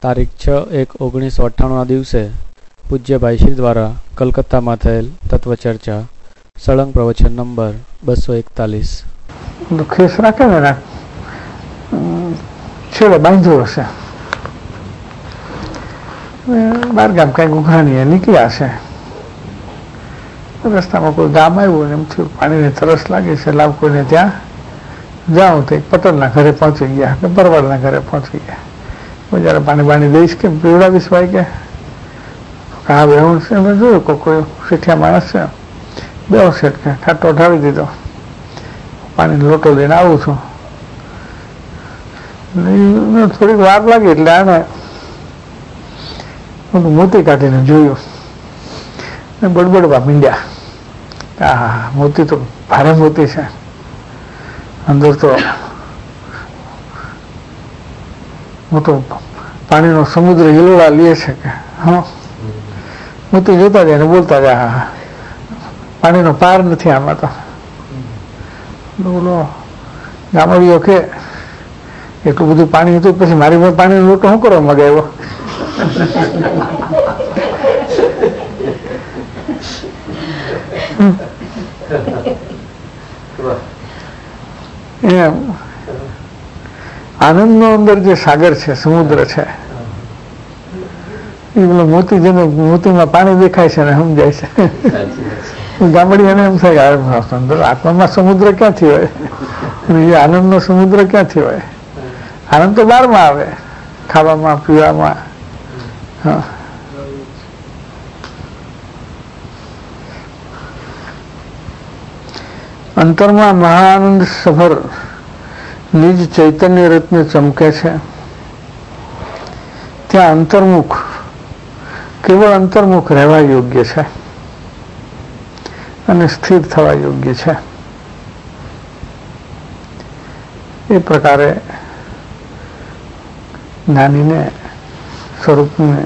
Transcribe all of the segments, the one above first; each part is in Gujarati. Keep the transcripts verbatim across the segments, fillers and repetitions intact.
તારીખ છ એક ઓગણીસો અઠ્ઠાણુંના દિવસે પૂજ્ય ભાઈશ્રી દ્વારા કલકત્તામાં થયેલ તત્વચર્ચા સળંગ પ્રવચન નંબર બસો એકતાલીસ. ખેસ રાખે ને છેડે બાંધ્યો હશે, બારગામ કઈ ઉઘાણીએ નીકળ્યા છે. રસ્તામાં કોઈ ગામ આવ્યું ને એમ થયું પાણીની તરસ લાગી છે, લાવ કોઈને ત્યાં જાઉં. તો એક પટેલના ઘરે પહોંચી ગયા કે બરવાડના ઘરે પહોંચી ગયા. જયારે પાણી બાણી દઈશ કે પીવડાવીશ ભાઈ કે હા બેહું છે. મેં જોયું કોઈ કોઈ શીઠિયા માણસ છે, બેહું શેઠ કે ખાટો ઢાળી દીધો, પાણીનો લોટો લઈને આવું છું. થોડીક વાર લાગી એટલે આને બધું મોતી કાઢીને જોયું ને બડબડવા મીંડ્યા. હા હા મોતી તો ભારે મોતી છે, અંદર તો મોટો પાણીનો સમુદ્ર હિલોળા લે છે કે હા. મોતી જોતા જાય ને બોલતા જાય હા હા પાણીનો પાર નથી આમાં તો. બોલો ગામડીઓ કે એટલું બધું પાણી હતું પછી મારી પાસે પાણીનો લોટો શું કરવા મગાવ્યો? એમ આનંદનો અંદર જે સાગર છે, સમુદ્ર છે, એ પેલો મોતી જેને મોતીમાં પાણી દેખાય છે ને સમજાય છે. ગામડી એને એમ થાય અંદર આત્મામાં સમુદ્ર ક્યાંથી હોય અને એ આનંદનો સમુદ્ર ક્યાંથી હોય? આનંદ તો બહારમાં આવે, ખાવામાં પીવામાં. હા અંતરમાં મહાઆનંદ સભર નિજ ચૈતન્ય રત્ન ચમકે છે. ત્યાં અંતર્મુખ કેવળ અંતર્મુખ રહેવા યોગ્ય છે અને સ્થિર થવા યોગ્ય છે. એ પ્રકારે જ્ઞાનીને સ્વરૂપને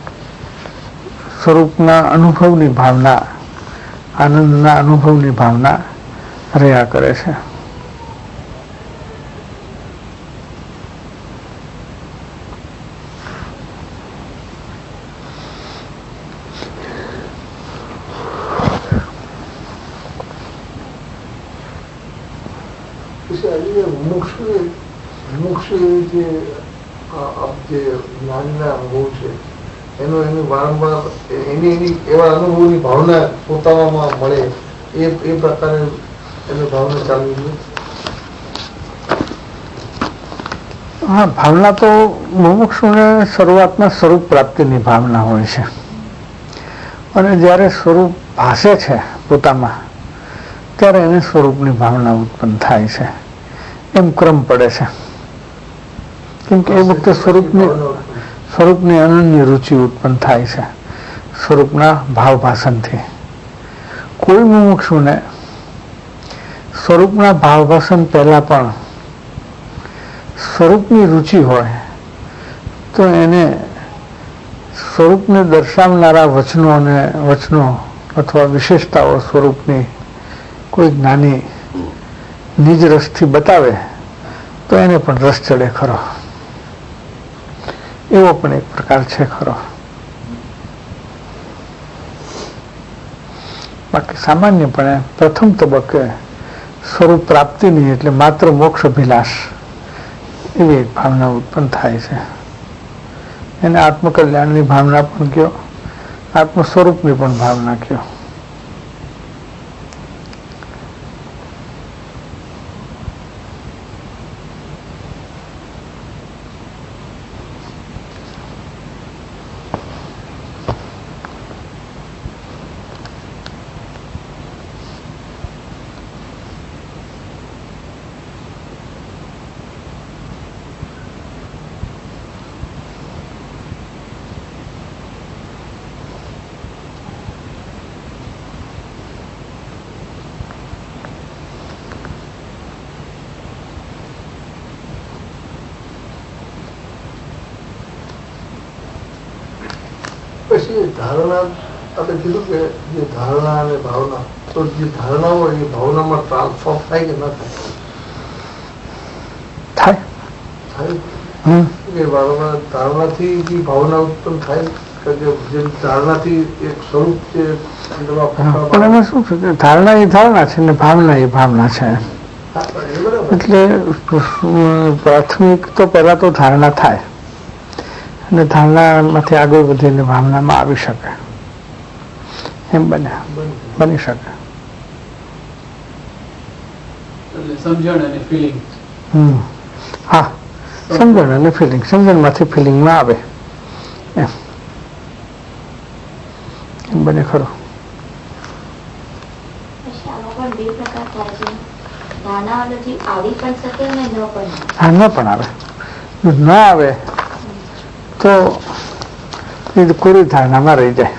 સ્વરૂપના અનુભવની ભાવના, આનંદના અનુભવની ભાવના રહ્યા કરે છે. જ્ઞાનના અનુભવ છે એનો એની વારંવાર એની એની એવા અનુભવની ભાવના પોતાનામાં મળે એ એ પ્રકારે એની ભાવના ચાલવી જોઈએ. હા ભાવના તો મુમુક્ષુને શરૂઆતમાં સ્વરૂપ પ્રાપ્તિની ભાવના હોય છે અને જ્યારે સ્વરૂપ ભાસે છે પોતામાં ત્યારે એને સ્વરૂપની ભાવના ઉત્પન્ન થાય છે. એમ ક્રમ પડે છે કેમ કે એ વખતે સ્વરૂપની સ્વરૂપની અનન્ય રુચિ ઉત્પન્ન થાય છે સ્વરૂપના ભાવ ભાષણથી. કોઈ મુમુક્ષુને સ્વરૂપના ભાવ ભાષણ પહેલા પણ સ્વરૂપની રુચિ હોય તો એને સ્વરૂપને દર્શાવનારા વચનો અને વચનો અથવા વિશેષતાઓ સ્વરૂપની કોઈ જ્ઞાની નિજ રસથી બતાવે તો એને પણ રસ ચડે ખરો. એવો પણ એક પ્રકાર છે ખરો. બાકી સામાન્યપણે પ્રથમ તબક્કે સ્વરૂપ પ્રાપ્તિની એટલે માત્ર મોક્ષ અભિલાષ એવી એક ભાવના ઉત્પન્ન થાય છે. એને આત્મકલ્યાણની ભાવના પણ કયો, આત્મ સ્વરૂપની પણ ભાવના કયો. પછી ધારણા આપણે કીધું કે જે ધારણા અને ભાવના, તો જે ધારણા હોય એ ભાવનામાં ટ્રાન્સફોર્મ થાય કે ના થાય? થાય થાય. હમ એ કે વારંવાર ધારણાથી જે ભાવના ઉત્પન્ન થાય કે જેમ ધારણાથી એક સ્વરૂપ છે પણ એમાં શું છે કે ધારણા એ ધારણા છે ને ભાવના એ ભાવના છે. એટલે પ્રાથમિક તો પહેલા તો ધારણા થાય અને ધારણામાંથી આગળ વધીને ભાવનામાં આવી શકે એમ બને બની શકે. સમજણ અને ફિલિંગ. હમ હા, સમજણ અને ફિલિંગ. સમજણમાંથી ફિલિંગમાં આવે એમ એમ બને ખરું. હા, ન પણ આવે. ન આવે તો એ કોરી ધારણામાં રહી જાય.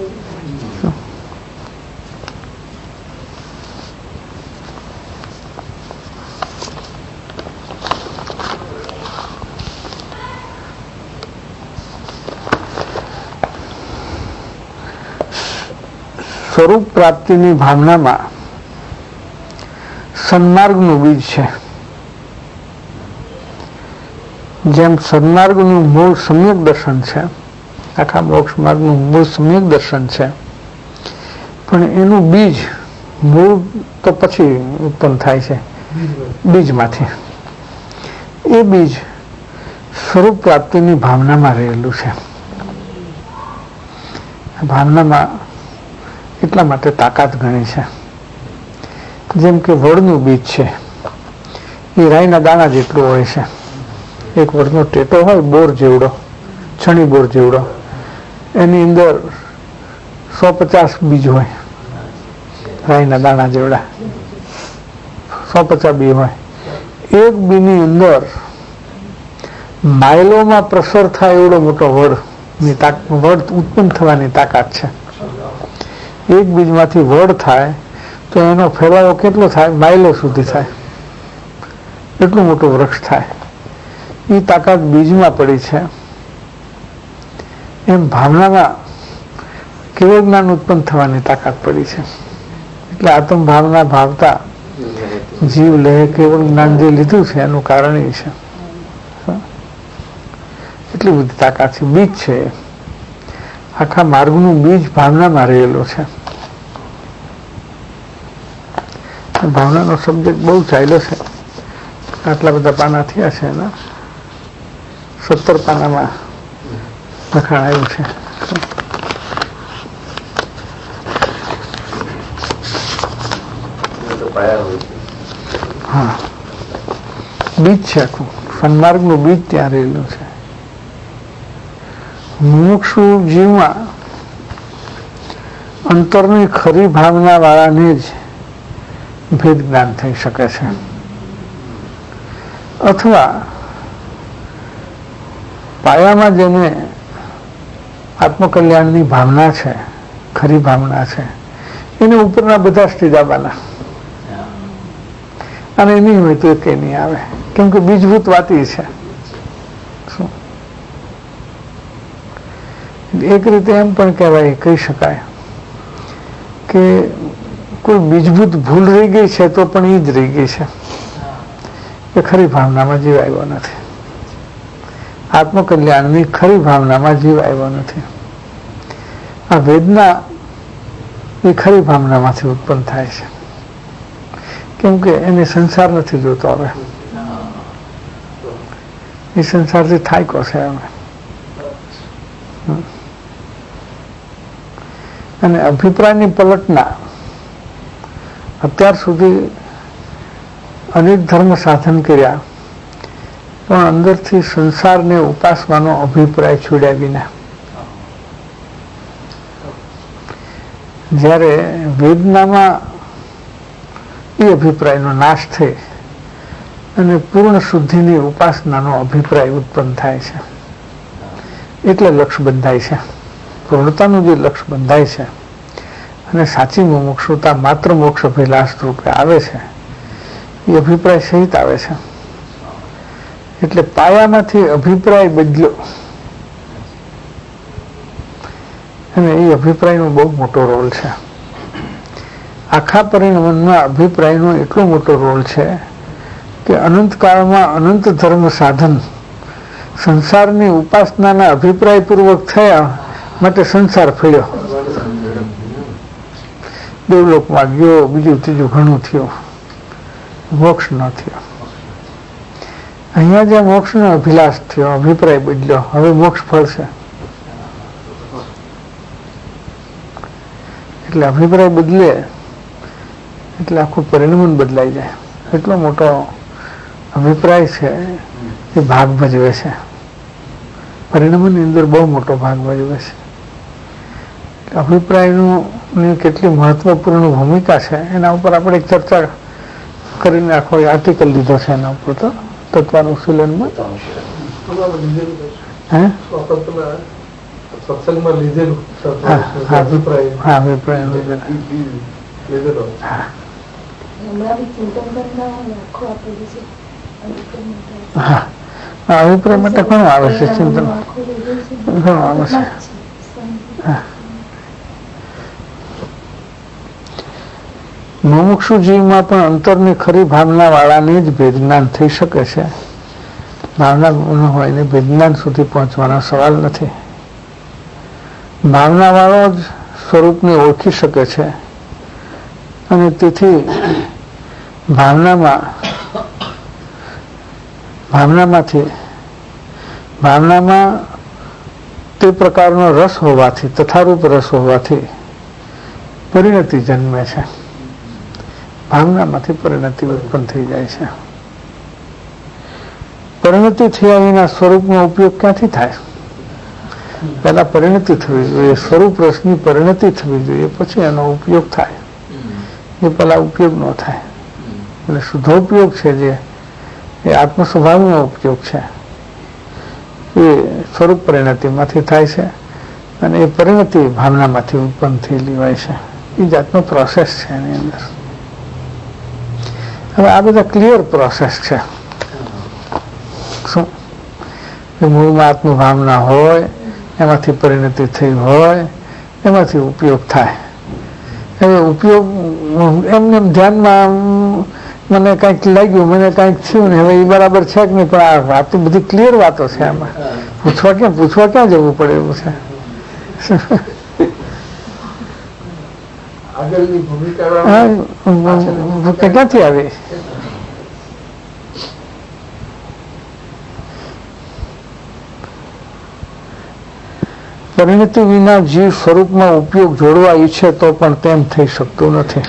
સ્વરૂપ પ્રાપ્તિની ભાવનામાં સન્માર્ગનું બીજ છે. જેમ સન્માર્ગનું મૂળ સમ્યક દર્શન છે, આખા મોક્ષ માર્ગનું મૂળ સમ્યક દર્શન છે, પણ એનું બીજ મૂળ તો પછી ઉત્પન્ન થાય છે બીજમાંથી. એ બીજ સ્વરૂપ પ્રાપ્તિની ભાવનામાં રહેલું છે. ભાવનામાં એટલા માટે તાકાત ગણી છે. જેમ કે વડનું બીજ છે એ રાઈના દાણા જેટલું હોય છે. એક વડનો ટેટો હોય બોર જેવડો, છણી બોર જેવડો, એની અંદર સો પચાસ બીજ હોય, રાઈના દાણા જેવડા સો પચાસ બી હોય. એક બીની અંદર માઇલોમાં પ્રસર થાય એવડો મોટો વડ વડ ઉત્પન્ન થવાની તાકાત છે. એક બીજમાંથી વડ થાય તો એનો ફેલાવો કેટલો થાય? માઇલો સુધી થાય. એટલું મોટું વૃક્ષ થાય. એ તાકાત બીજમાં પડી છે. એમ ભાવનામાં કેવળ જ્ઞાન ઉત્પન્ન થવાની તાકાત પડી છે. એટલે આત્મ ભાવના ભાવતા જીવ લે કેવળ જ્ઞાન જે લીધું છે એનું કારણ એ છે. એટલી બધી તાકાત છે. બીજ છે. આખા માર્ગનું બીજ ભાવનામાં રહેલો છે. ભાવનાનો સબ્જેક્ટ બહુ ચાલ્યો છે. આટલા બધા પાના થયા છે એના. સત્તર પાનામાં લખાણ આવ્યું છે. હા, બીજ છે આખું. સન્માર્ગનું બીજ ત્યાં રહેલું છે. મુમુક્ષુ જીવમાં અંતરની ખરી ભાવના વાળાને જ ભેદ જ્ઞાન થઈ શકે છે. અથવા પાયામાં જેને આત્મકલ્યાણની ભાવના છે, ખરી ભાવના છે, એને ઉપરના બધા સ્ટીદાબાના અને એની હોય તો કઈ નહીં આવે. કેમ કે બીજભૂત વાતી છે. શું એક રીતે એમ પણ કહેવાય, કહી શકાય કે કોઈ બીજભૂત ભૂલ રહી ગઈ છે તો પણ એ જ રહી ગઈ છે. એ ખરી ભાવનામાં જીવ આવ્યો નથી. આત્મકલ્યાણની ખરી ભાવનામાં જીવ આવ્યો નથી. આ વેદના એ ખરી ભાવનામાંથી ઉત્પન્ન થાય છે. કેમ કે એને સંસાર નથી જોતો. હવે એ સંસારથી થાય કો છે હવે. અને અભિપ્રાયની પલટના અત્યાર સુધી અનેક ધર્મ સાધન કર્યા પણ અંદરથી સંસારને ઉપાસવાનો અભિપ્રાય છોડ્યા વિના. જ્યારે વેદનામાં એ અભિપ્રાયનો નાશ થઈ અને પૂર્ણ શુદ્ધિની ઉપાસનાનો અભિપ્રાય ઉત્પન્ન થાય છે. એટલે લક્ષ બંધાય છે. પૂર્ણતાનું જે લક્ષ બંધાય છે અને સાચી મુમુક્ષુતા માત્ર મોક્ષ અભિલાષ રૂપે આવે છે, એ અભિપ્રાય સહિત આવે છે. એટલે પાયામાંથી અભિપ્રાય બદલ્યો અને એ અભિપ્રાયનો બહુ મોટો રોલ છે. આખા પરિણમનમાં અભિપ્રાયનો એટલો મોટો રોલ છે કે અનંતકાળમાં અનંત ધર્મ સાધન સંસારની ઉપાસનાના અભિપ્રાય પૂર્વક થયા માટે સંસાર ફળ્યો, દેવલોકમાં ગયો, બીજું ત્રીજું ઘણું થયું, મોક્ષ ન થયો. અહીંયા જે મોક્ષનો અભિલાષ થયો, અભિપ્રાય બદલ્યો, હવે મોક્ષ ફળશે. એટલે અભિપ્રાય બદલે એટલે આખું પરિણમન બદલાઈ જાય. એટલો મોટો અભિપ્રાય છે એ ભાગ ભજવે છે, પરિણમનની અંદર બહુ મોટો ભાગ ભજવે છે. અભિપ્રાયની કેટલી મહત્વપૂર્ણ ભૂમિકા છે એના ઉપર આપણે ચર્ચા કરીને આખો આર્ટિકલ લીધો છે એના ઉપર તો તત્વાનુશીલનમાં. હે સત્સંગમાં લીધેલું અભિપ્રાય હા અભિપ્રાય લીધેલો. હા હા અભિપ્રાય માટે ઘણું આવે છે, ચિંતન ઘણું આવે છે. હા મુમુક્ષુ જીવમાં પણ અંતરની ખરી ભાવના વાળાને જ ભેદજ્ઞાન થઈ શકે છે. ભાવના ન હોય ને ભેદજ્ઞાન સુધી પહોંચવાનો સવાલ નથી. ભાવના વાળો જ સ્વરૂપને ઓળખી શકે છે અને તેથી ભાવનામાં ભાવનામાંથી ભાવનામાં તે પ્રકારનો રસ હોવાથી, તથારૂપ રસ હોવાથી પરિણતિ જન્મે છે. ભાવનામાંથી પરિણતિ ઉત્પન્ન થઈ જાય છે. પરિણતિ થયા વિના સ્વરૂપનો ઉપયોગ ક્યાંથી થાય? પહેલા પરિણતિ થવી જોઈએ, સ્વરૂપ રસની પરિણતિ થવી જોઈએ, પછી એનો ઉપયોગ થાય. એ પહેલા ઉપયોગ ન થાય. એટલે શુદ્ધો ઉપયોગ છે જે એ આત્મ સ્વભાવનો ઉપયોગ છે, એ સ્વરૂપ પરિણતિમાંથી થાય છે અને એ પરિણતિ ભાવનામાંથી ઉત્પન્ન થયેલી હોય છે. એ જાતનો પ્રોસેસ છે એની અંદર. હવે આ બધા ક્લિયર પ્રોસેસ છે. શું મૂળમાં આત્મભાવના હોય, એમાંથી પરિણતિ થઈ હોય, એમાંથી ઉપયોગ થાય. હવે ઉપયોગ એમને ધ્યાનમાં મને કંઈક લાગ્યું, મને કંઈક થયું ને હવે એ બરાબર છે કે નહીં, પણ આ વાતો બધી ક્લિયર વાતો છે. આમાં પૂછવા ક્યાં પૂછવા ક્યાં જવું પડે એવું છે. ક્યાંથી આવી? પરિણતિ વિના જીવ સ્વરૂપમાં ઉપયોગ જોડવા ઈચ્છે તો પણ તેમ થઈ શકતું નથી.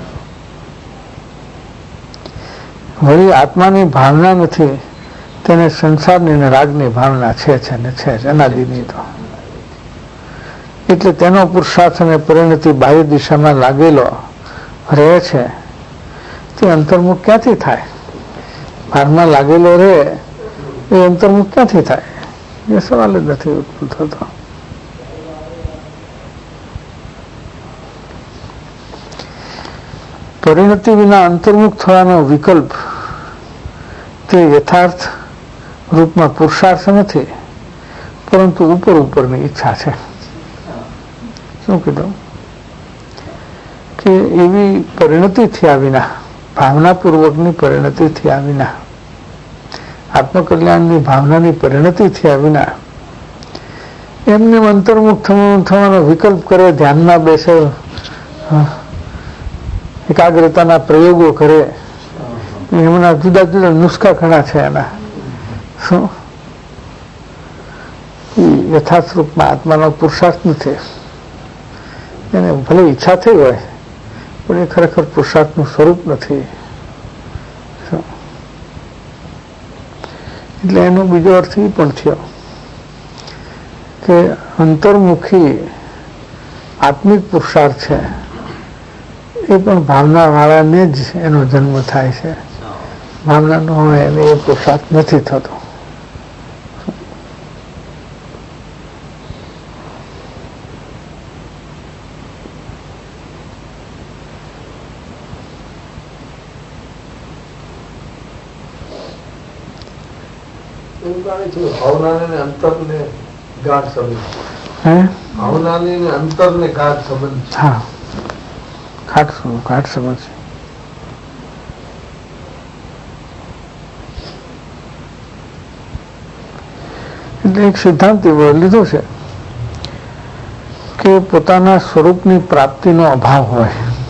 વળી આત્માની ભાવના નથી, તેને સંસારની અને રાગની ભાવના છે છે ને છે અનાદિની. તો એટલે તેનો પુરુષાર્થ અને પરિણતિ બાહ્ય દિશામાં લાગેલો રહે છે. તે અંતર્મુખ ક્યાંથી થાય? ભાવમાં લાગેલો રહે એ અંતર્મુખ ક્યાંથી થાય? એ સવાલ જ નથી ઉત્પન્ન થતો. પરિણતિ વિના અંતર્મુખ થવાનો વિકલ્પ તે યથાર્થ રૂપમાં પુરુષાર્થ નથી, પરંતુ ઉપર ઉપરની ઈચ્છા છે. શું કીધું કે એવી પરિણતિ થયા વિના, ભાવનાપૂર્વકની પરિણતિ થયા વિના, આત્મકલ્યાણની ભાવનાની પરિણતિ થયા વિના એમને અંતર્મુખ થવાનો વિકલ્પ કરે, ધ્યાનમાં બેસે, એકાગ્રતાના પ્રયોગો કરે, એમના જુદા જુદા નુસ્ખા ઘણા છે એના. શું યથાર્થ રૂપમાં આત્માનો પુરુષાર્થ નથી. એને ભલે ઈચ્છા થઈ હોય પણ એ ખરેખર પુરુષાર્થનું સ્વરૂપ નથી. એટલે એનો બીજો અર્થ એ પણ થયો કે અંતર્મુખી આત્મિક પુરુષાર્થ છે એ પણ ભાવના વાળાને જ એનો જન્મ થાય છે. ભાવના ન હોય એને એ પુરુષાર્થ નથી થતો. ભાવનાને અંતરને ગાઢ સંબંધ. હે ભાવનાને અંતરને ગાઢ સંબંધ. હા ઘાટ ઘાટ સમજ. એટલે એક સિદ્ધાંત એવો લીધો છે કે પોતાના સ્વરૂપની પ્રાપ્તિનો અભાવ હોય,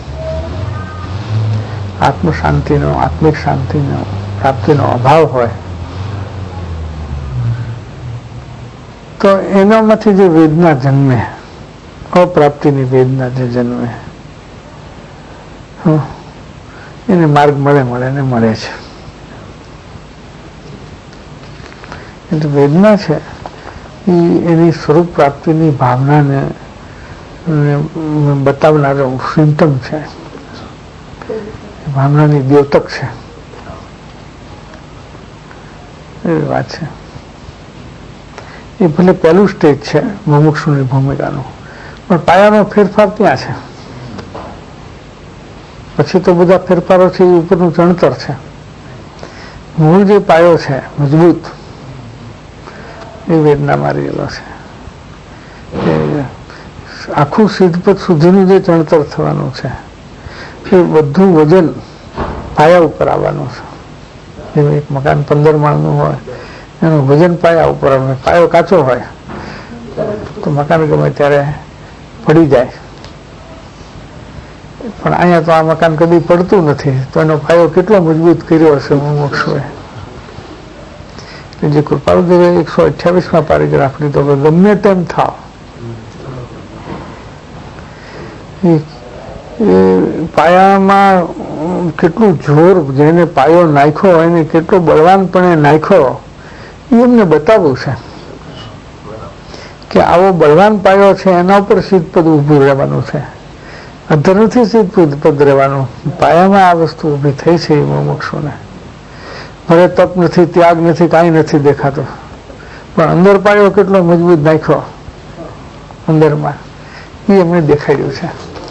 આત્મ શાંતિનો, આત્મિક શાંતિનો પ્રાપ્તિનો અભાવ હોય તો એનામાંથી જે વેદના જન્મે, અપ્રાપ્તિની વેદના જે જન્મે, એને માર્ગ મળે મળે ને મળે છે. એટલે વેદના છે એ એની સ્વરૂપ પ્રાપ્તિની ભાવનાને બતાવનારો સિમ્ટમ છે, ભાવનાની દ્યોતક છે, એવી વાત છે. એ ભલે પહેલું સ્ટેજ છે મુમુક્ષુની ભૂમિકાનું, પણ પાયાનો ફેરફાર ત્યાં છે. પછી તો બધા ફેરફારો છે એ ઉપરનું ચણતર છે. મૂળ જે પાયો છે મજબૂત, એ વેદનામાં રહેલો છે. આખું સિદ્ધપદ સુધીનું જે ચણતર થવાનું છે એ બધું વજન પાયા ઉપર આવવાનું છે. જેમ એક મકાન પંદર માળનું હોય એનું વજન પાયા ઉપર આવે. પાયો કાચો હોય તો મકાન ગમે ત્યારે પડી જાય, પણ અહીંયા તો આ મકાન કદી પડતું નથી, તો એનો પાયો કેટલો મજબૂત કર્યો હશે મુમુક્ષુએ. જે કૃપાળુદેવે એકસો અઠ્યાવીસમાં પેરેગ્રાફ લીધો કે ગમે તેમ થાવ, એ પાયામાં કેટલું જોર, જેને પાયો નાખ્યો એને કેટલો બળવાનપણે નાખ્યો, એ એમને બતાવવું છે કે આવો બળવાન પાયો છે, એના ઉપર સિદ્ધપદ ઊભું રહેવાનું છે. અધર નથી સિદ્ધપદ રહેવાનું, પાયામાં આ વસ્તુ ઊભી થઈ છે. એ મુમુક્ષુને ભલે તપ નથી, ત્યાગ નથી, કાંઈ નથી દેખાતો, પણ અંદર પાયો કેટલો મજબૂત નાખ્યો અંદરમાં, એ એમને દેખાડ્યું છે.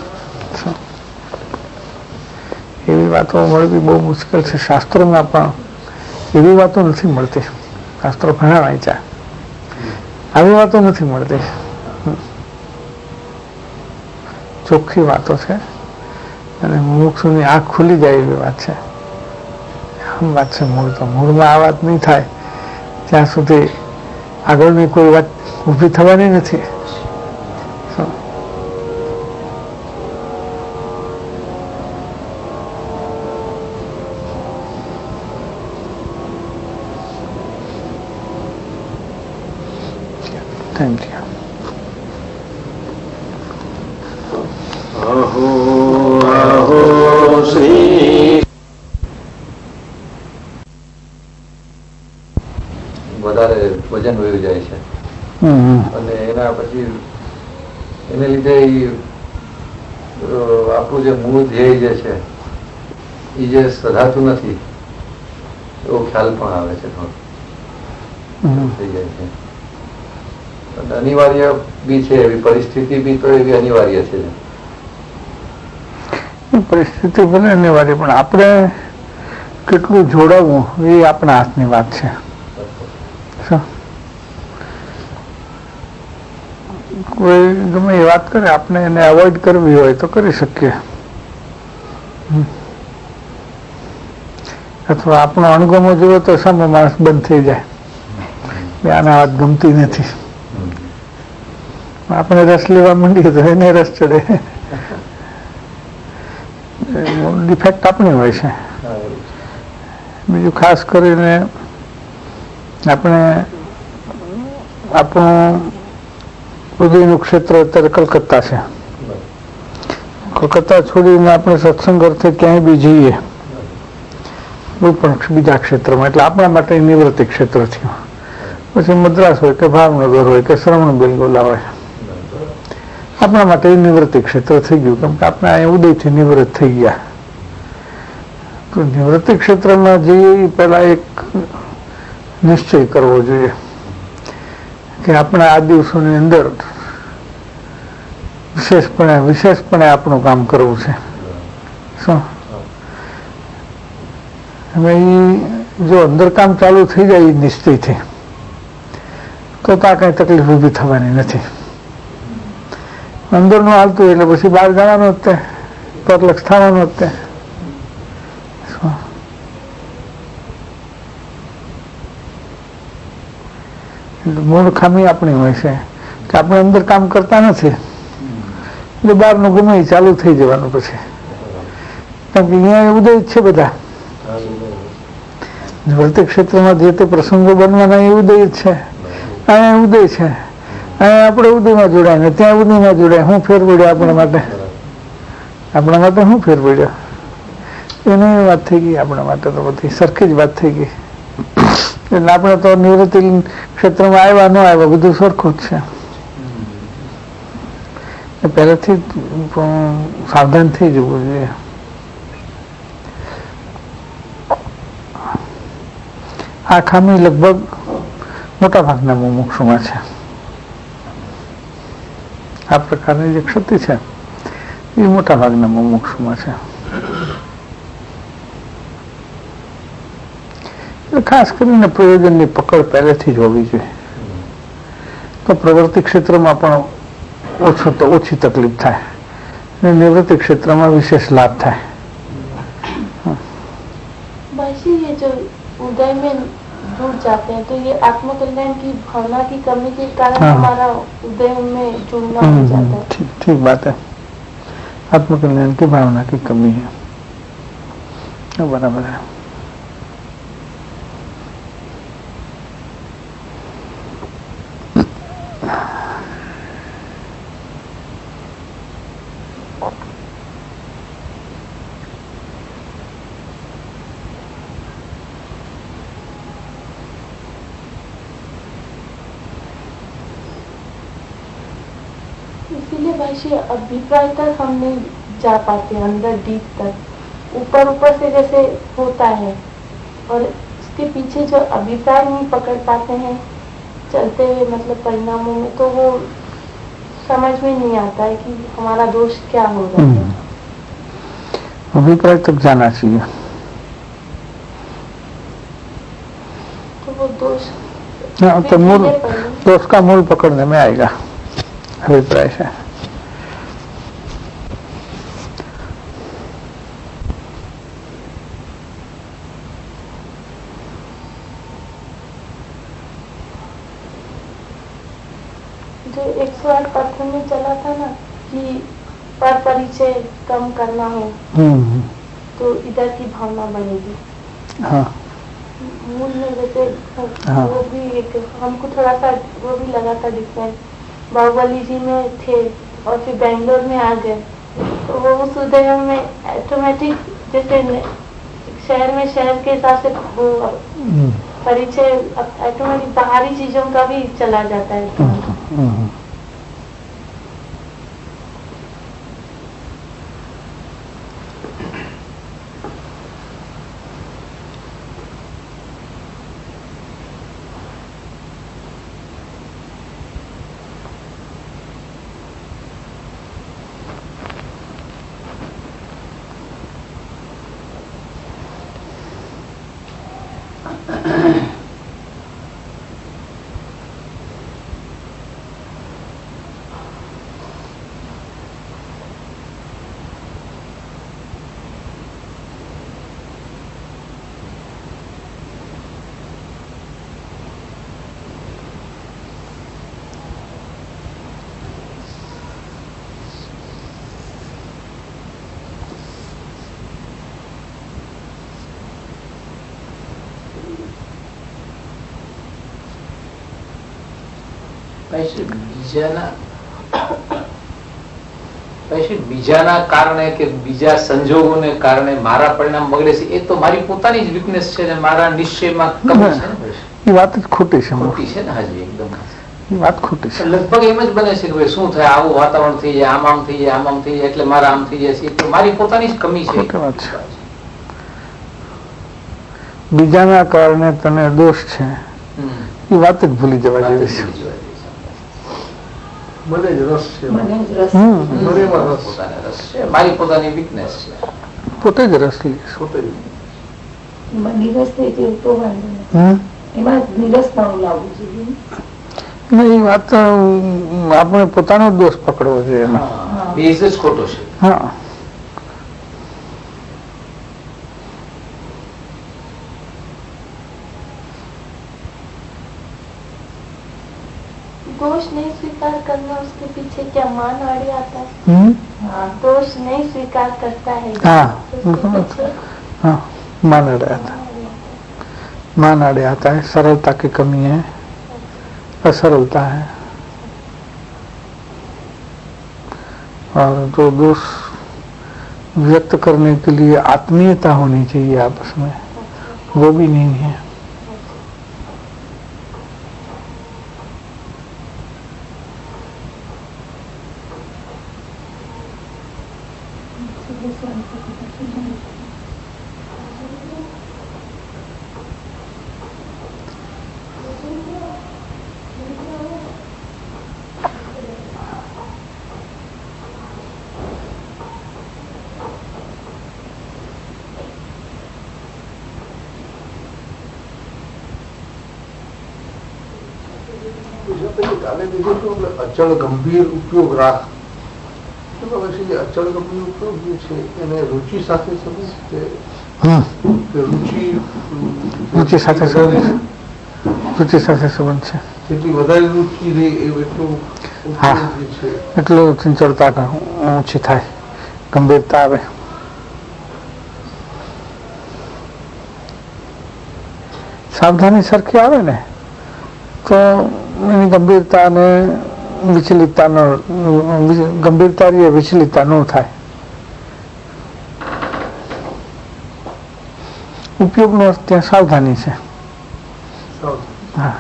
એવી વાતો મળવી બહુ મુશ્કેલ છે. શાસ્ત્રોમાં પણ એવી વાતો નથી મળતી. શાસ્ત્રો ઘણા વાંચ્યા, આવી વાતો નથી મળતી. ચોખ્ખી વાતો છે અને મુમુક્ષુની આંખ ખુલી જાય એવી વાત છે. આમ વાત છે મૂળ તો. મૂળમાં આ વાત નહીં થાય ત્યાં સુધી આગળની કોઈ વાત ઊભી થવાની નથી. Thank you. અહો અહો શ્રી. વધારે વજન વયું જાય છે અને એના પછી એને લીધે આપણું જે મૂળ ધ્યેય જે છે એ જે સધાતું નથી એવો ખ્યાલ પણ આવે છે, થઈ જાય છે. અનિવાર્ય બી છે, એવી પરિસ્થિતિ બી તો એવી અનિવાર્ય છે. પરિસ્થિતિ ભલે અનિવાર્ય, પણ આપણે કેટલું જોડાવવું એ આપણા હાથની વાત છે. કોઈ ગમે એ વાત કરે, આપણે એને અવોઇડ કરવી હોય તો કરી શકીએ, અથવા આપણો અણગમો જોવો તો સામે માણસ બંધ થઈ જાય, આના વાત ગમતી નથી. આપણે રસ લેવા માંડીએ તો એને રસ ચડે. ડિફેક્ટ આપણી હોય છે. બીજું ખાસ કરીને આપણે આપણું હૃદયનું ક્ષેત્ર અત્યારે કલકત્તા છે. કલકત્તા છોડીને આપણે સત્સંગ અર્થે ક્યાંય બી જઈએ કોઈ પણ બીજા ક્ષેત્રમાં, એટલે આપણા માટે નિવૃત્તિ ક્ષેત્ર થયું. પછી મદ્રાસ હોય કે ભાવનગર હોય કે શ્રવણ બેલગોલા હોય, આપણા માટે એ નિવૃત્તિ ક્ષેત્ર થઈ ગયું, કેમ કે આપણે અહીંયા ઉદયથી નિવૃત્ત થઈ ગયા. તો નિવૃત્તિ ક્ષેત્રમાં જઈએ પહેલા એક નિશ્ચય કરવો જોઈએ કે આપણે આ દિવસોની અંદર વિશેષપણે વિશેષપણે આપણું કામ કરવું છે. શું હવે એ જો અંદર કામ ચાલુ થઈ જાય નિશ્ચયથી તો ત્યાં કઈ તકલીફ ઊભી થવાની નથી. અંદરનું હાલતું એટલે પછી બહાર જવાનું જ તે પરલક્ષ થવાનું જ તે. મૂળ ખામી આપણી હોય છે કે આપણે અંદર કામ કરતા નથી, એટલે બહારનું ગમે એ ચાલુ થઈ જવાનું પછી. કારણ કે અહીંયા ઉદય જ છે બધા, વર્તિક ક્ષેત્રમાં જે તે પ્રસંગો બનવાના એ ઉદય જ છે. અહીંયા ઉદય છે, અહીંયા આપણે ઉદયમાં જોડાય ને ત્યાં ઉદયમાં જોડાય. શું ફેર પડ્યો આપણા માટે? આપણા માટે શું ફેર પડ્યો? એની વાત થઈ ગઈ. આપણા માટે તો બધી સરખી જ વાત થઈ ગઈ. એટલે આપણે તો નિવૃત્તિ ક્ષેત્રમાં આવ્યા ન આવ્યા બધું સરખું જ છે. પહેલેથી સાવધાન થઈ જવું જોઈએ. આ ખામી લગભગ મોટા ભાગના મુમુક્ષુમાં છે. આ પ્રકારની જે ક્ષતિ છે એ મોટા ભાગના મુમુક્ષુમાં છે. ખાસ કરીને પ્રયોજનની પકડ પહેલેથી જ હોવી જોઈએ, તો પ્રવૃત્તિ ક્ષેત્રમાં પણ ઓછો તો ઓછી તકલીફ થાય અને નિવૃત્તિ ક્ષેત્રમાં વિશેષ લાભ થાય. ये जो उदय में जुड़ जाते हैं तो ये आत्मकल्याण की भावना की कमी के कारण हमारा उदय में जुड़ना हो जाता है. ठीक ठीक बात है. आत्मकल्याण की भावना की कमी है, बराबर है. इसीलिए भाई अभिप्राय तक हम नहीं जा पाते, अंदर डीप तक. ऊपर ऊपर से जैसे होता है और उसके पीछे जो अभिप्राय नहीं पकड़ पाते हैं चलते हुए मतलब परिणामों में, तो वो समझ में नहीं आता है कि हमारा दोष क्या हो रहा है. अभिप्राय तक जाना चाहिए. तो वो दोष हाँ, तो मूल दोष का मूल पकड़ने में आएगा अभिप्राय है. जो एक सौ आठ पत्र में चला था ना कि पर परिचय कम करना हो तो इधर की भावना बढ़ेगी. हाँ. मूल में जैसे हाँ. वो भी एक हमको थोड़ा सा वो भी लगा था डिफरेंस. बाहुबली जी में थे और फिर बेंगलोर में आ गए तो वो उस उदय में ऑटोमेटिक जैसे शहर में शहर के हिसाब से वो परिचय ऑटोमेटिक बाहरी चीजों का भी चला जाता है. પછી બીજાના કારણે કે બીજા સંજોગોને કારણે મારા પરિણામ બગડે છે એ તો મારી પોતાની જ વીકનેસ છે ને મારા નિશ્ચયમાં કમી છે ને. એ વાત જ ખોટી છે. ખોટી છે ને. હાજી એકદમ એ વાત ખોટી છે. લગભગ એમ જ બને છે કે ભાઈ શું થાય, આવું વાતાવરણ થઈ જાય, આમ આમ થઈ જાય, આમ આમ થઈ જાય એટલે મારા આમ થઈ જાય છે. તો મારી પોતાની જ કમી છે. ખોટી વાત છે. બીજાના કારણે તને દોષ છે એ વાત જ ભૂલી જવા જેવી છે. મને જ રસ છે, મને જ રસ છે, મારી પોતાની વીકનેસ છે, પોતે જ રસ લઈશ. પોતે જ નિરસ થઈ ગયું તો વાંધો નહીં. એમાં નિરસપણું લાવવું જોઈએ. એ વાત આપણે પોતાનો દોષ પકડવો જોઈએ એમાં. બેઝ જ ખોટો છે. હા. दोष नहीं स्वीकार करना, उसके पीछे क्या मान आड़े आता है? हम्म? दोष नहीं स्वीकार करता है हाँ, उसके पीछे हाँ, मान आड़े आता है, मान आड़े आता है, सरलता की कमी है, असरलता है, और जो दोष व्यक्त करने के लिए आत्मीयता होनी चाहिए आपस में, वो भी नहीं है। કાલે બીજું તો અચળ ગંભીર ઉપયોગ રાખ, પછી અચળ ગંભીર ઉપયોગ જે છે એને રુચિ સાથે સંબંધ છે કે રુચિ રુચિ સાથે સંબંધ, રુચિ સાથે સંબંધ છે, જેટલી વધારે રુચિ રહે એટલું હા, એટલું ચંચળતા ઓછી થાય, ગંભીરતા આવે. સાવધાની સરખી આવે ને તો એની ગંભીરતા અને વિચલિતતા ન, ગંભીરતા એ વિચલિતતા ન થાય. ઉપયોગનો ત્યાં સાવધાની છે. હા,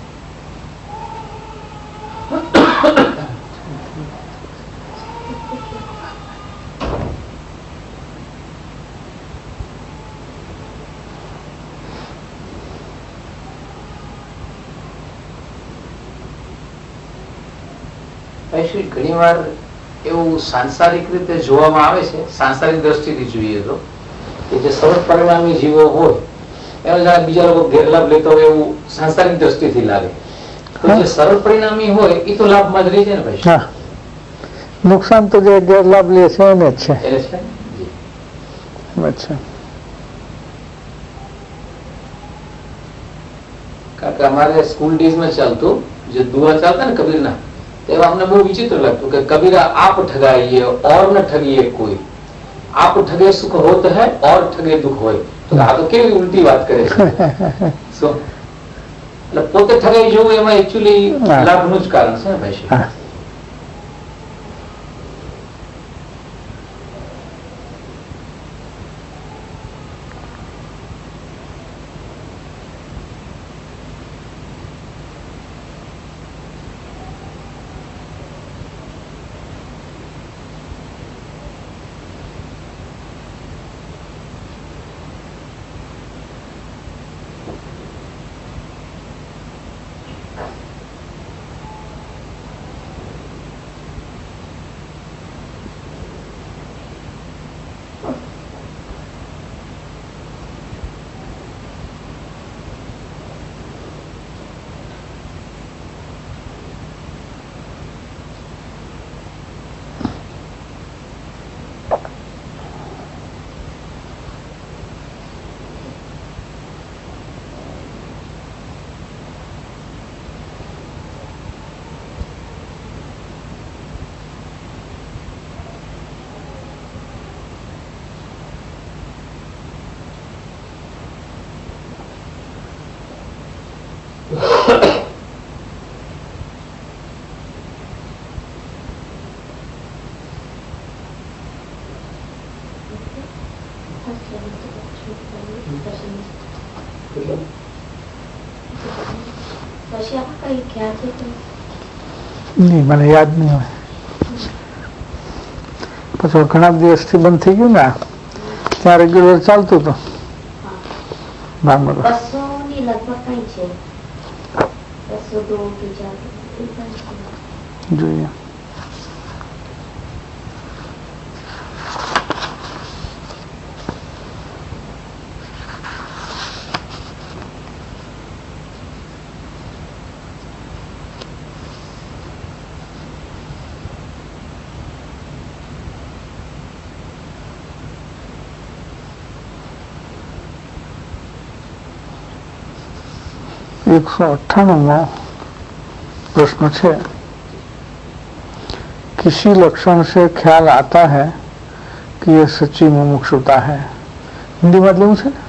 ઘણી વાર એવું સાંસારિક રીતે જોવામાં આવે છે, સાંસારિક દ્રષ્ટિથી જોઈએ તો કે જે સર્વ પરિણામી જીવો હોય એનો જાણે બીજા લોકો ગેરલાભ લેતો હોય એવું સાંસારિક દ્રષ્ટિથી લાગે. તો જે સર્વ પરિણામી હોય એ તો લાભમાં જ રહી છે ને ભાઈ. હા, નુકસાન તો જે ગેરલાભ લે છે એને જ છે. એને છે અચ્છા, કારણ કે અમારે સ્કૂલ ડેઝમાં ચાલતું જે દુઆ ચાલતા ને કબીરના, એવા અમને બહુ વિચિત્ર લાગતું કે કબીરા આપ ઠગાઈએ ઓર ન ઠગીએ કોઈ, આપ ઠગે સુખ હોત હૈ ઓર ઠગે દુઃખ હોય. તો આ તો કેવી ઉલટી વાત કરે છે. એટલે પોતે ઠગાઈ જવું એમાં એકચ્યુઅલી લાભનું જ કારણ છે ને ભાઈ. નહીં, મને યાદ નહીં હોય. પછી ઘણા દિવસથી બંધ થઈ ગયું ને, ત્યાં રેગ્યુલર ચાલતું હતું. જોઈએ એકસો અઠ્ઠાણું માં प्रश्न है, किसी लक्षण से ख्याल आता है कि यह सच्ची मुमुक्षुता है? हिंदी में लेવું છે?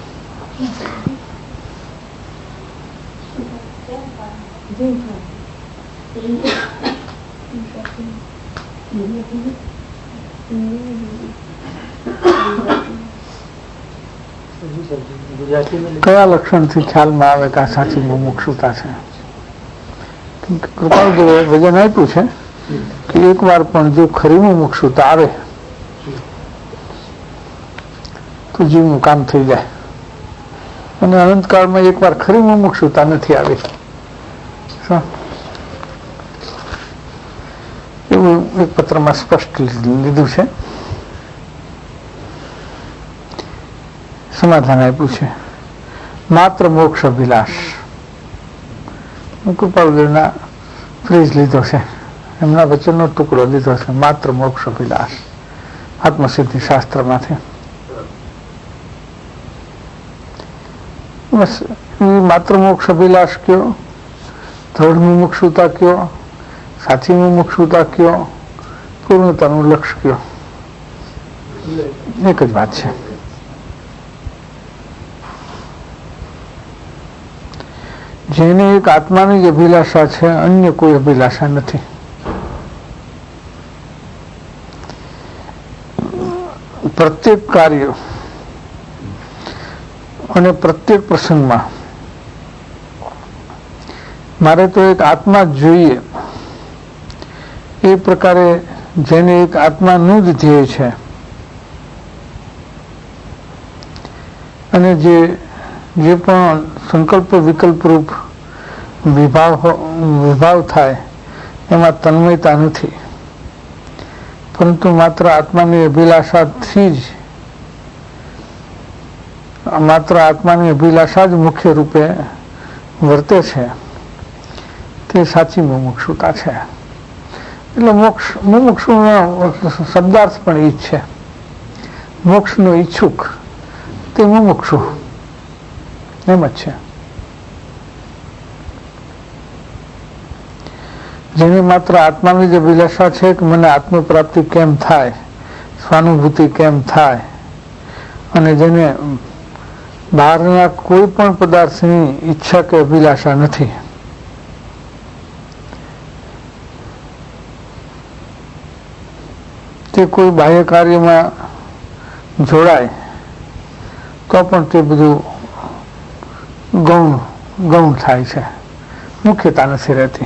કયા લક્ષણથી ખ્યાલમાં આવે કે આ સાચી મુમુક્ષુતા છે? કૃપાળુદેવે વજન આપ્યું છે કે એક વાર પણ જો ખરી મુમુક્ષુતા આવે તો જીવનું કામ થઈ જાય, અને અનંતકાળમાં એક વાર ખરી મુમુક્ષુતા નથી આવી. એવું એક પત્રમાં સ્પષ્ટ લીધું છે. સમાધાન આપ્યું છે, માત્ર મોક્ષ અભિલાષ. કૃપાળુદેવના ફ્રેઝ લીધો છે, એમના વચનનો ટુકડો લીધો છે, માત્ર મોક્ષ અભિલાષ, આત્મસિદ્ધિ શાસ્ત્રમાંથી. બસ માત્ર મોક્ષ અભિલાષ કયો, દ્રઢ મુમુક્ષુતા કયો, સાચી મુમુક્ષુતા કયો, પૂર્ણતાનું લક્ષ્ય કયો, એક જ વાત છે. જેને એક આત્માની જ અભિલાષા છે, અન્ય કોઈ અભિલાષા નથી. પ્રત્યેક કાર્ય અને પ્રત્યેક પ્રસંગમાં મારે તો એક આત્મા જ જોઈએ, એ પ્રકારે જેને એક આત્માનું જ ધ્યેય છે અને જે જે પણ સંકલ્પ વિકલ્પ રૂપ વિભાવ વિભાવ થાય એમાં તન્મયતા નથી, પરંતુ માત્ર આત્માની અભિલાષાથી જ માત્ર આત્માની અભિલાષા જ મુખ્ય રૂપે વર્તે છે, તે સાચી મુમુક્ષુતા છે. એટલે મોક્ષ મુમુક્ષુનો શબ્દાર્થ પણ એ જ છે. મોક્ષનો ઈચ્છુક તે મુમુક્ષુ એમ જ છે. જેને માત્ર આત્માની જ અભિલાષા છે કે મને આત્મ પ્રાપ્તિ કેમ થાય, સ્વાનુભૂતિ કેમ થાય, અને જેને બહારના કોઈ પણ પદાર્થની ઈચ્છા કે અભિલાષા નથી, તે કોઈ બાહ્ય કાર્યમાં જોડાય તો પણ તે બધું ગૌણ ગૌણ થાય છે, મુખ્યતા નથી રહેતી.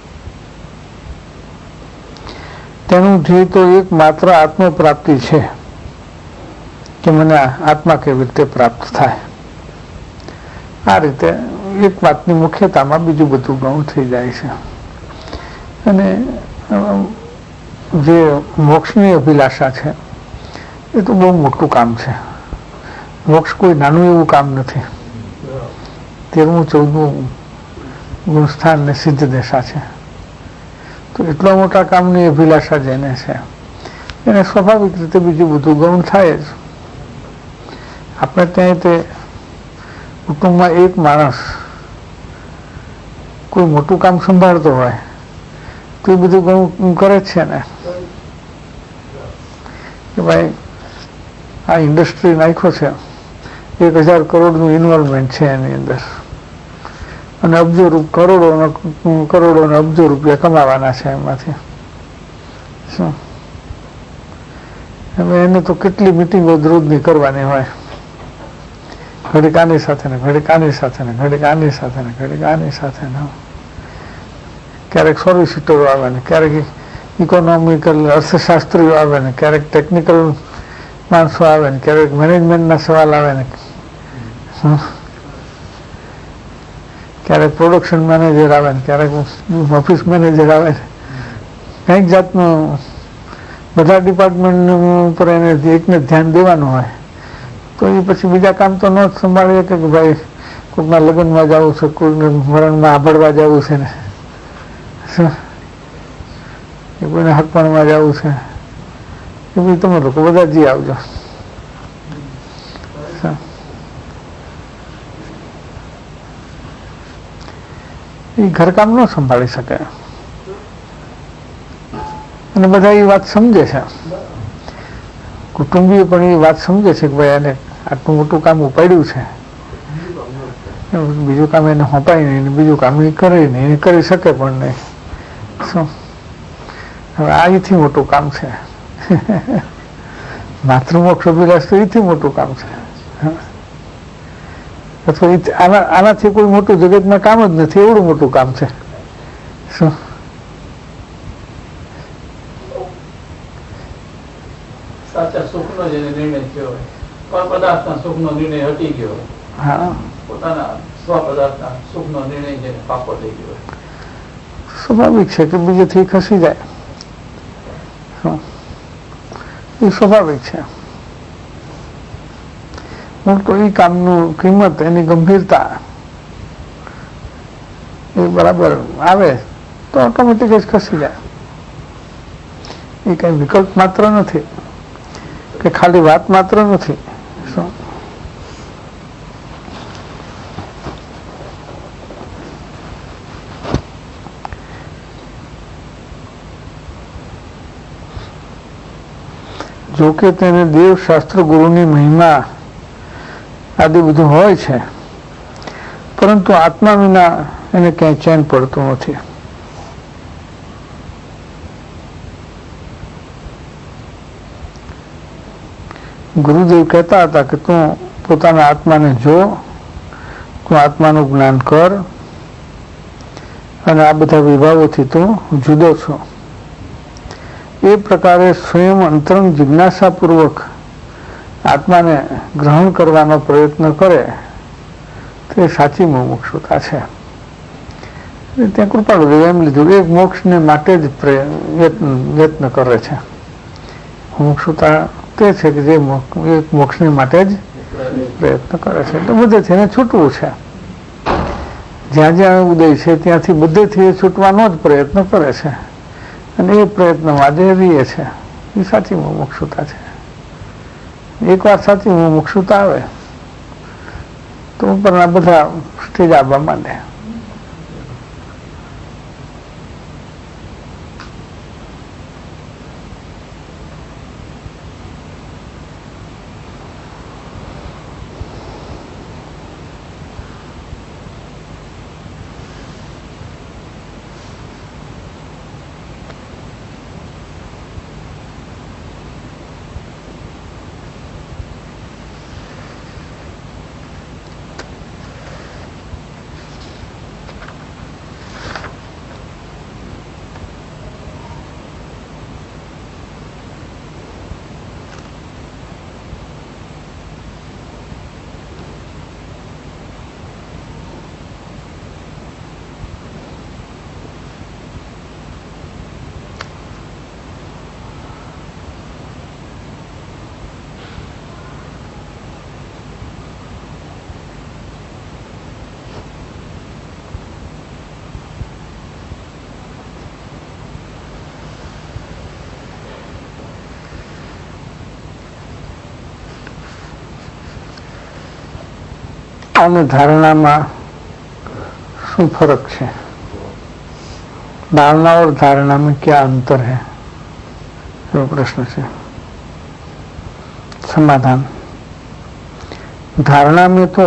તેનું ધ્યેય તો એક માત્ર આત્મ પ્રાપ્તિ છે કે મને આત્મા કેવી રીતે પ્રાપ્ત થાય. આ રીતે એક વાતની મુખ્યતામાં બીજું બધું ગૌણ થઈ જાય છે. અને જે મોક્ષની અભિલાષા છે એ તો બહુ મોટું કામ છે. મોક્ષ કોઈ નાનું એવું કામ નથી. તેરમું ચૌદમું ગુણસ્થાન ને સિદ્ધ દશા છે, તો એટલા મોટા કામની અભિલાષા જેને છે એને સ્વાભાવિક રીતે બીજું બધું ગૌણ થાય જ. આપણે ત્યાં તે કુટુંબમાં એક માણસ કોઈ મોટું કામ સંભાળતો હોય તો એ બધું ગૌણ કરે જ છે ને, કે ભાઈ આ ઇન્ડસ્ટ્રી નાખ્યો છે, એક હજાર કરોડનું ઇન્વોલ્વમેન્ટ છે એની અંદર, અને અબજો રૂપ કરોડો કરોડો ને અબજો રૂપિયા કમાવાના છે એમાંથી. શું હવે એને તો કેટલી મિટિંગો રોજની કરવાની હોય, ઘડીક આની સાથે ને ઘડીક આની સાથે ને ઘડીક આની સાથે ને ઘડીક આની સાથે ને, ક્યારેક સોલિસિટરો આવે ને ક્યારેક ઇકોનોમિકલ અર્થશાસ્ત્રીઓ આવે ને ક્યારેક ટેકનિકલ માણસો આવે ને ક્યારેક મેનેજમેન્ટના સવાલ આવે ને ક્યારેક પ્રોડક્શન મેનેજર આવે ને ક્યારેક ઓફિસ મેનેજર આવે ને, કંઈક જાતનું બધા ડિપાર્ટમેન્ટ ઉપર એને એકને ધ્યાન દેવાનું હોય, તો એ પછી બીજા કામ તો ન જ સંભાળીએ કે ભાઈ કોઈકના લગ્નમાં જવું છે, કોઈને મરણમાં આભળવા જવું છે ને, એ કોઈને હકપણમાં જવું છે, એ બી તમે લોકો બધા જી આવજો. એ ઘરકામ ન સંભાળી શકે. અને બધા એ વાત સમજે છે, કુટુંબીઓ પણ એ વાત સમજે છે કે ભાઈ એને આટલું મોટું કામ ઉપાડ્યું છે, બીજું કામ એને સોંપાય નહીં, બીજું કામ એ કરે નહીં, એને કરી શકે પણ નહીં. શું હવે આ એથી મોટું કામ છે. માતૃમોક્ષ અભિલાષ તો એથી મોટું કામ છે. અથવા આના આનાથી કોઈ મોટું જગતમાં કામ જ નથી, એવડું મોટું કામ છે. શું સાચા સુખનો જેને નિર્ણય થયો હોય, પર પદાર્થના સુખનો નિર્ણય હટી ગયો હોય, હા, પોતાના સ્વ પદાર્થના સુખનો નિર્ણય જેને પાકો થઈ ગયો હોય, સ્વાભાવિક છે કે બીજેથી ખસી જાય. એ સ્વાભાવિક છે. હું તો એ કામનું કિંમત, એની ગંભીરતા એ બરાબર આવે તો ઓટોમેટિક જ ખસી જાય. એ કઈ વિકલ્પ માત્ર નથી કે ખાલી વાત માત્ર નથી. શું જોકે તેને દેવ શાસ્ત્ર ગુરુની મહિમા આદિ બધું હોય છે, પરંતુ આત્મા વિના એને ક્યાંય ચેન પડતું નથી. ગુરુદેવ કહેતા હતા કે તું પોતાના આત્માને જો, તું આત્માનું જ્ઞાન કર, અને આ બધા વિભાગોથી તું જુદો છો. એ પ્રકારે સ્વયં અંતરંગ જિજ્ઞાસાપૂર્વક આત્માને ગ્રહણ કરવાનો પ્રયત્ન કરે તે સાચી મુમુક્ષુતા છે. ત્યાં કૃપાળુદેવ એમ લીધું એક મોક્ષને માટે જ પ્રયત્ન કરે છે. મુમુક્ષુતા તે છે કે જે એક મોક્ષને માટે જ પ્રયત્ન કરે છે. એટલે બધેથી એને છૂટવું છે. જ્યાં જ્યાં ઉદય છે ત્યાંથી બધેથી એ છૂટવાનો જ પ્રયત્ન કરે છે, અને એ પ્રયત્નમાં જે રીએ છે એ સાચી મુમુક્ષુતા છે. એક વાર સાચી મુમુક્ષુતા આવે તો ઉપરના બધા સ્ટેજ આવવા માંડે. અને ધારણામાં શું फर्क है? धारणा और धारणा में क्या अंतर है? जो प्रश्न है। समाधान, धारणा में तो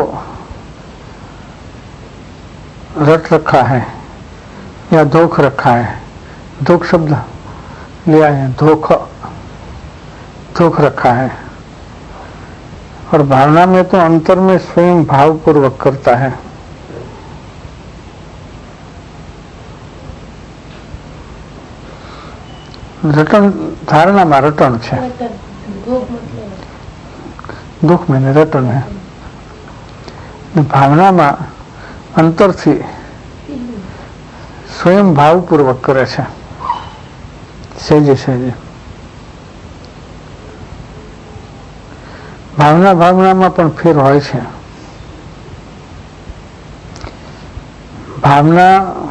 रट रखा है या धोख रखा है, धोख शब्द लिया है, धोख धोख रखा है, और भावना में तो अंतर में स्वयं भाव पूर्वक करता है। रटन धारणा में रटन है, दुख में रटन है, भावना में अंतर थी स्वयं भाव पूर्वक करे छे, सहजे सहजे। भावना भावना में पण फेर होय छे। भावना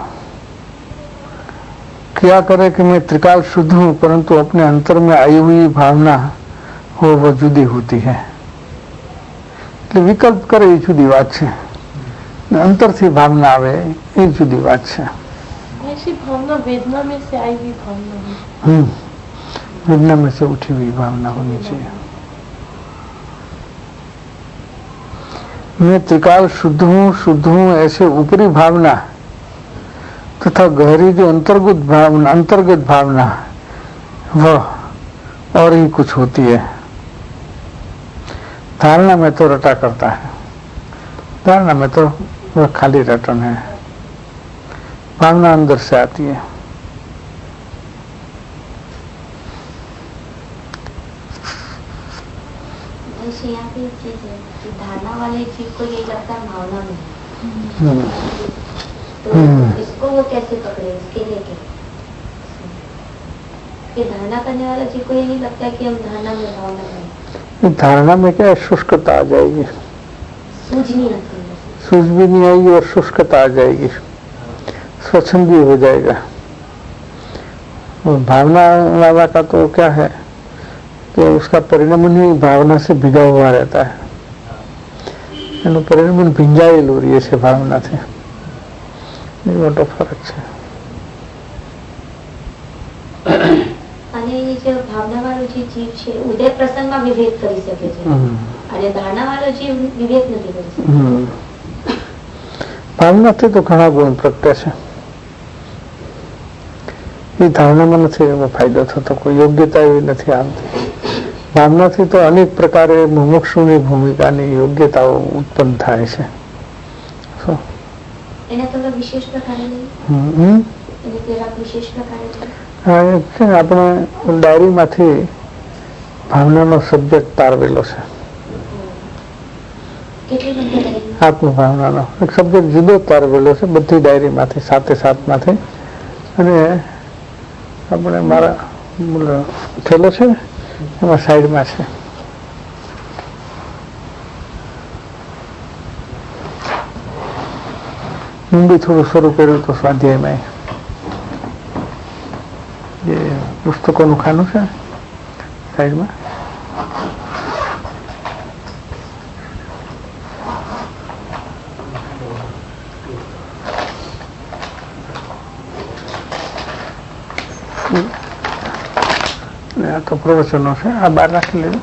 क्या करे कि मैं त्रिकाल शुद्ध हूं, परंतु अपने अंतर में आई हुई भावना हो वो जुदी होती है। विकल्प करे ये जुदी बात है, अंतर थी भावना आवे ये जुदी बात है। ऐसी भावना वेदना में से आई हुई भावना है। हम्म विद्या में से उठी हुई भावना होनी चाहिए। मैं त्रिकाल शुद्ध हूँ, शुद्ध हूँ ऐसे ऊपरी भावना तथा गहरी जो अंतर्गत भावना अंतर्गत भावना वह और ही कुछ होती है। धारणा में तो रटा करता है, धारणा में तो वह खाली रटन है, भावना अंदर से आती है। यहाँ पे चीज है कि धारणा वाले जीव को ये लगता है भावना में, तो इसको वो कैसे पकड़े, इसके लिए क्या? कि धारणा करने वाला जीव को ये नहीं लगता कि हम धारणा में भावना करें। धारणा में क्या है, शुष्कता आ जाएगी, सूझ नहीं आती, सूझ भी नहीं आएगी और शुष्कता आ जाएगी, स्वच्छंद भी हो जाएगा। और भावना वाला का तो क्या है कि उसका परिणमन ही भावना से भिगा हुआ रहता है, परिणमन भिंजाયેલું રહે છે ભાવનાથી, એ મોટો ફરક છે। અને એ જે ભાવનાવાળો જે જીવ છે ઉદય પ્રસંગમાં વિવેક કરી શકે છે અને ધારણાવાળો જીવ વિવેક નથી કરી શકતો। ભાવનાથી તો ઘણા ગુણ પ્રગટે છે, એ ધારણામાં નથી એનો ફાયદો થતો, કોઈ યોગ્યતા એવી નથી આવતી। ભાવનાથી તો અનેક પ્રકારે મુમુક્ષુની ભૂમિકાની યોગ્યતાઓ ઉત્પન્ન થાય છે। એને થોડો વિશેષ પ્રકારે હમ એને થોડા વિશેષ પ્રકારે હા છે ને, આપણે ડાયરીમાંથી ભાવનાનો સબ્જેક્ટ તારવેલો છે, આત્મભાવનાનો એક સબ્જેક્ટ જુદો તારવેલો છે બધી ડાયરીમાંથી, સાતે સાતમાંથી। અને આપણે મારા થેલો છે ને એમાં સાઈડમાં છે। હું બી થોડું શરૂ કર્યું તો સ્વાધ્યાયમાં, જે પુસ્તકોનું ખાનું છે સાઈડમાં, આ તો પ્રવચનો છે, આ બહાર રાખી લેજો,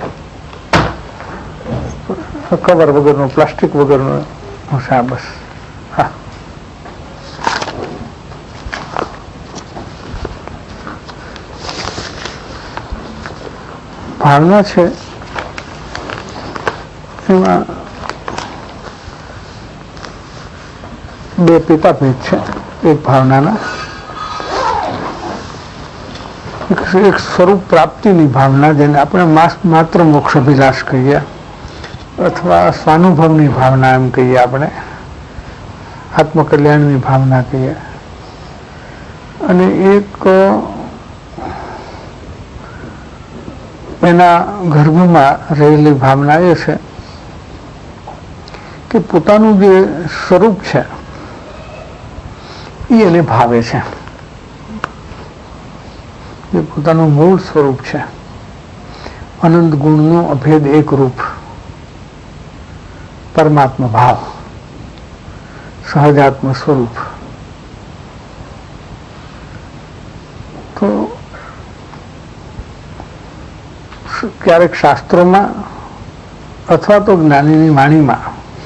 કવર વગરનું, પ્લાસ્ટિક વગરનું છે આ, બસ। હા, ભાવના છે એમાં બે પિતા ભેદ છે। એક ભાવનાના એક સ્વરૂપ પ્રાપ્તિની ભાવના, જેને આપણે માત્ર મોક્ષ અભિલાષ કહીએ અથવા સ્વાનુભવની ભાવના એમ કહીએ, આપણે આત્મકલ્યાણની ભાવના કહીએ। અને એક એના ગર્ભમાં રહેલી ભાવના એ છે કે પોતાનું જે સ્વરૂપ છે એ એને ભાવે છે, જે પોતાનું મૂળ સ્વરૂપ છે, અનંત ગુણનું અભેદ એક રૂપ પરમાત્મા ભાવ, સહજાત્મ સ્વરૂપ। તો ક્યારેક શાસ્ત્રોમાં અથવા તો જ્ઞાનીની વાણીમાં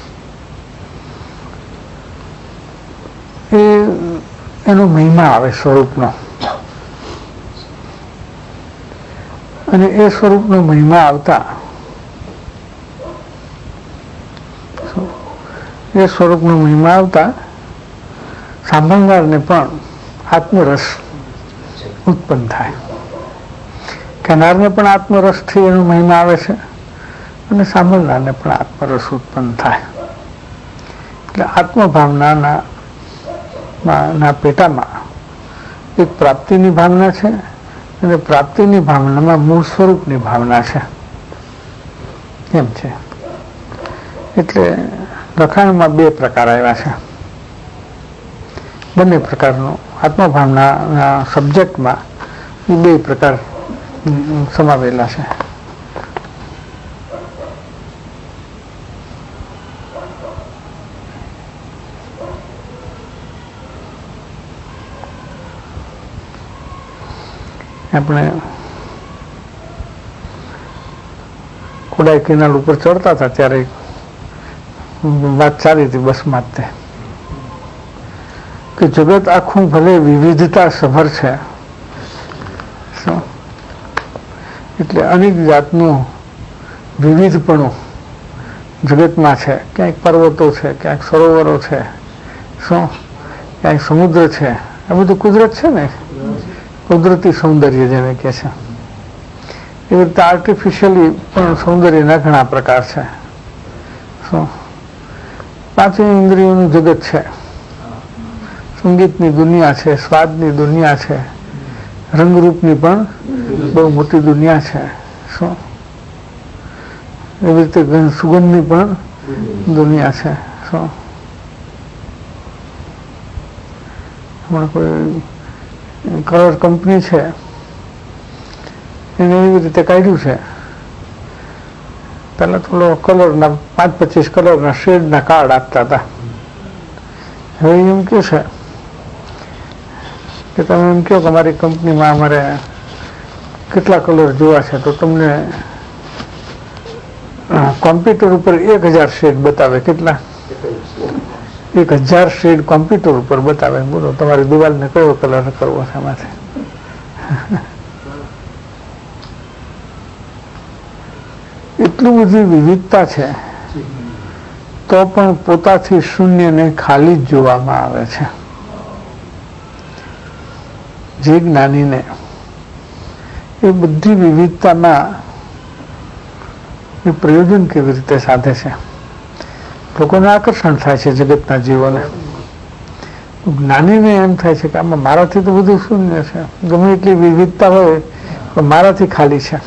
એ એનો મહિમા આવે સ્વરૂપનો, અને એ સ્વરૂપનો મહિમા આવતા એ સ્વરૂપનો મહિમા આવતા સાંભળનારને પણ આત્મરસ ઉત્પન્ન થાય, કહેનારને પણ આત્મરસથી એનો મહિમા આવે છે અને સાંભળનારને પણ આત્મરસ ઉત્પન્ન થાય। એટલે આત્મભાવનાના ના પેટામાં એક પ્રાપ્તિની ભાવના છે અને પ્રાપ્તિની ભાવનામાં મૂળ સ્વરૂપની ભાવના છે, એમ છે। એટલે લખાણમાં બે પ્રકાર આવ્યા છે, બંને પ્રકારનું આત્મભાવનાના સબ્જેક્ટમાં બે પ્રકાર સમાવેલા છે। આપણે કોડાઈ કેનાલ ઉપર ચડતા હતા ત્યારે વાત ચાલી હતી બસમાં જ તે કે જગત આખું ભલે વિવિધતા સભર છે, એટલે અનેક જાતનું વિવિધપણું જગતમાં છે. ક્યાંક પર્વતો છે, ક્યાંક સરોવરો છે, શું ક્યાંક સમુદ્ર છે. આ બધું કુદરત છે ને, કુદરતી સૌંદર્ય જેને કહે છે. એવી રીતે આર્ટિફિશિયલી પણ સૌંદર્યના ઘણા પ્રકાર છે. શું પાંચે ઇન્દ્રિયોનું જગત છે. સંગીતની દુનિયા છે, સ્વાદની દુનિયા છે, રંગરૂપની પણ બહુ મોટી દુનિયા છે. શું એવી રીતે સુગંધની પણ દુનિયા છે. શું હમણાં કોઈ કલર કંપની છે, એને એવી રીતે કાઢ્યું છે, પહેલા થોડો કલરના પાંચ પચીસ કલરના શેડના કાર્ડ આપતા હતા. હવે એમ કહે છે કે તમે એમ કહો કે અમારી કંપનીમાં અમારે કેટલા કલર જોવા છે, તો તમને કોમ્પ્યુટર ઉપર એક હજાર શેડ બતાવે. કેટલા? એક હજાર શેડ કોમ્પ્યુટર ઉપર બતાવે. બોલો તમારી દિવાલને કયો કલર કરવો છે એમાંથી? એટલી બધી વિવિધતા છે, તો પણ પોતાથી શૂન્યને ખાલી જ જોવામાં આવે છે. જે જ્ઞાનીને એ બધી વિવિધતામાં એ પ્રયોજન કેવી રીતે સાધે છે. લોકોને આકર્ષણ થાય છે જગતના જીવોને. જ્ઞાનીને એમ થાય છે કે આમાં મારાથી તો બધું શૂન્ય છે, ગમે એટલી વિવિધતા હોય પણ મારાથી ખાલી છે.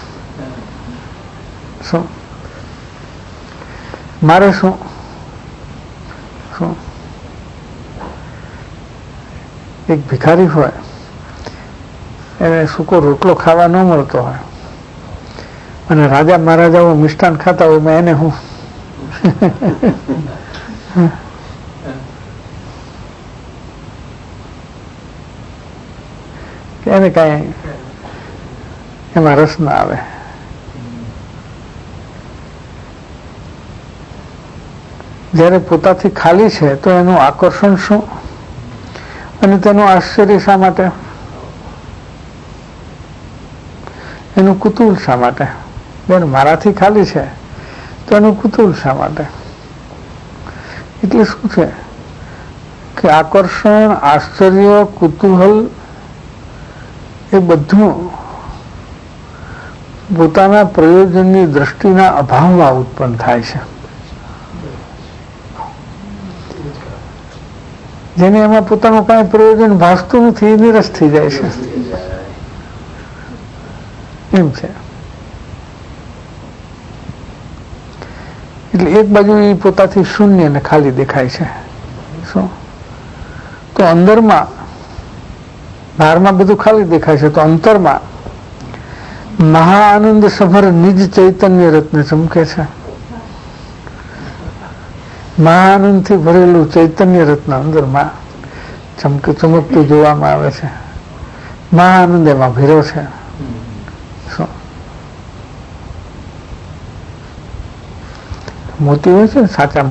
શું મારે શું શું એક ભિખારી હોય, એને સૂકો રોટલો ખાવા ન મળતો હોય અને રાજા મહારાજાઓ મિષ્ટાન ખાતા હોય, મેં એને હું એને કઈ એમાં રસ ના આવે. જયારે પોતાથી ખાલી છે તો એનું આકર્ષણ શું અને તેનું આશ્ચર્ય શા માટે, એનું કુતૂહલ શા માટે? બેન મારાથી ખાલી છે તો એનું કુતૂહલ શા માટે? એટલે શું છે કે આકર્ષણ, આશ્ચર્ય, કુતૂહલ એ બધું પોતાના પ્રયોજનની દ્રષ્ટિના અભાવમાં ઉત્પન્ન થાય છે. જેને એમાં પોતાનું કાંઈ પ્રયોજન ભાસતું નથી એ નિરસ થઈ જાય છે. એમ છે. એટલે એક બાજુ એ પોતાથી શૂન્ય ને ખાલી દેખાય છે. શું તો અંદરમાં, બહારમાં બધું ખાલી દેખાય છે, તો અંતરમાં મહા આનંદ સભર નિજ ચૈતન્ય રત્ન ચમકે છે. મહા આનંદ થી ભરેલું ચૈતન્ય રત્ન અંદરમાં ચમકે ચમકતું જોવામાં આવે છે. મહા આનંદ એમાં ભેરો છે. શું મોતી હોય છે ને સાચા